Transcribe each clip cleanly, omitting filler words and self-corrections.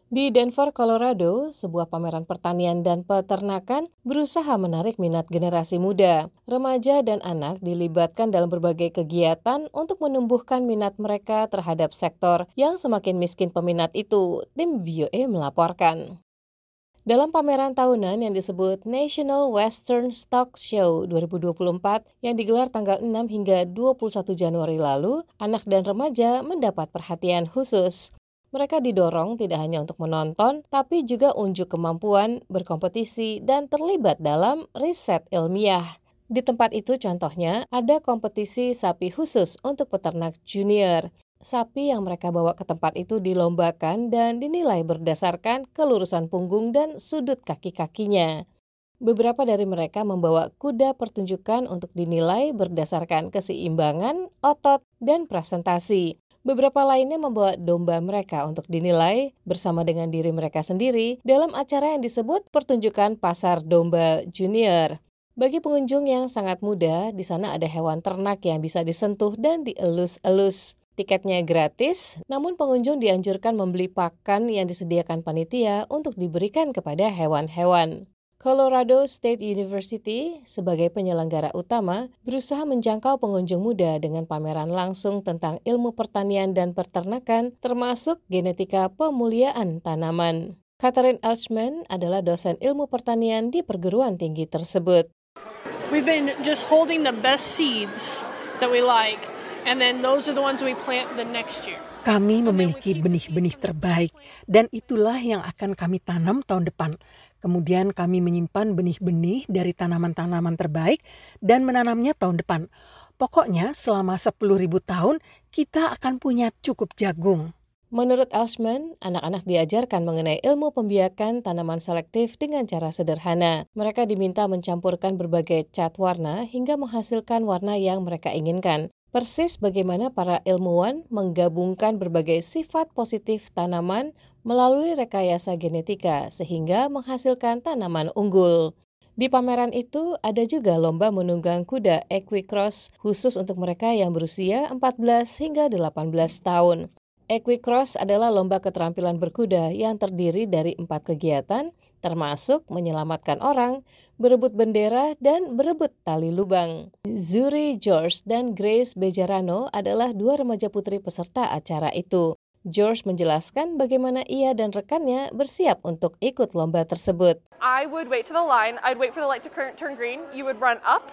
Di Denver, Colorado, sebuah pameran pertanian dan peternakan berusaha menarik minat generasi muda. Remaja dan anak dilibatkan dalam berbagai kegiatan untuk menumbuhkan minat mereka terhadap sektor yang semakin miskin peminat itu, tim VOA melaporkan. Dalam pameran tahunan yang disebut National Western Stock Show 2024 yang digelar tanggal 6 hingga 21 Januari lalu, anak dan remaja mendapat perhatian khusus. Mereka didorong tidak hanya untuk menonton, tapi juga unjuk kemampuan, berkompetisi, dan terlibat dalam riset ilmiah. Di tempat itu contohnya ada kompetisi sapi khusus untuk peternak junior. Sapi yang mereka bawa ke tempat itu dilombakan dan dinilai berdasarkan kelurusan punggung dan sudut kaki-kakinya. Beberapa dari mereka membawa kuda pertunjukan untuk dinilai berdasarkan keseimbangan, otot, dan presentasi. Beberapa lainnya membawa domba mereka untuk dinilai bersama dengan diri mereka sendiri dalam acara yang disebut pertunjukan pasar domba junior. Bagi pengunjung yang sangat muda, di sana ada hewan ternak yang bisa disentuh dan dielus-elus. Tiketnya gratis, namun pengunjung dianjurkan membeli pakan yang disediakan panitia untuk diberikan kepada hewan-hewan. Colorado State University sebagai penyelenggara utama berusaha menjangkau pengunjung muda dengan pameran langsung tentang ilmu pertanian dan peternakan termasuk genetika pemuliaan tanaman. Catherine Elchman adalah dosen ilmu pertanian di perguruan tinggi tersebut. We've been just holding the best seeds that we like, and then those are the ones we plant the next year. Kami memiliki benih-benih terbaik dan itulah yang akan kami tanam tahun depan. Kemudian kami menyimpan benih-benih dari tanaman-tanaman terbaik dan menanamnya tahun depan. Pokoknya selama 10.000 tahun kita akan punya cukup jagung. Menurut Elchman, anak-anak diajarkan mengenai ilmu pembiakan tanaman selektif dengan cara sederhana. Mereka diminta mencampurkan berbagai cat warna hingga menghasilkan warna yang mereka inginkan. Persis bagaimana para ilmuwan menggabungkan berbagai sifat positif tanaman melalui rekayasa genetika sehingga menghasilkan tanaman unggul. Di pameran itu ada juga lomba menunggang kuda Equicross khusus untuk mereka yang berusia 14 hingga 18 tahun. Equicross adalah lomba keterampilan berkuda yang terdiri dari 4 kegiatan, termasuk menyelamatkan orang, berebut bendera, dan berebut tali lubang. Zuri George dan Grace Bejarano adalah 2 remaja putri peserta acara itu. George menjelaskan bagaimana ia dan rekannya bersiap untuk ikut lomba tersebut. I would wait to the line, I'd wait for the light to turn green, you would run up,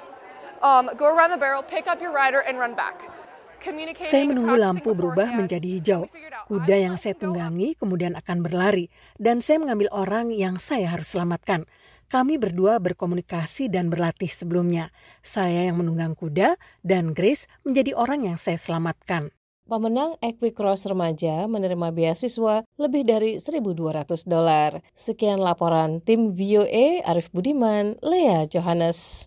go around the barrel, pick up your rider, and run back. Saya menunggu lampu berubah menjadi hijau. Kuda yang saya tunggangi kemudian akan berlari, dan saya mengambil orang yang saya harus selamatkan. Kami berdua berkomunikasi dan berlatih sebelumnya. Saya yang menunggang kuda, dan Grace menjadi orang yang saya selamatkan. Pemenang Equicross remaja menerima beasiswa lebih dari $1.200. Sekian laporan tim VOA Arif Budiman, Lea Johannes.